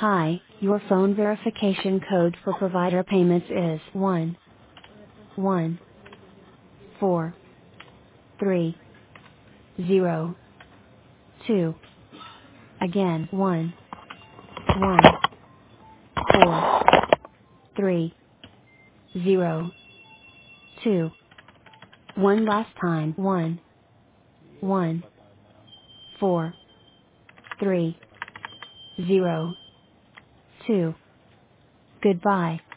Hi, your phone verification code for provider payments is 11430. Again, 11430. One last time, 11430. Goodbye.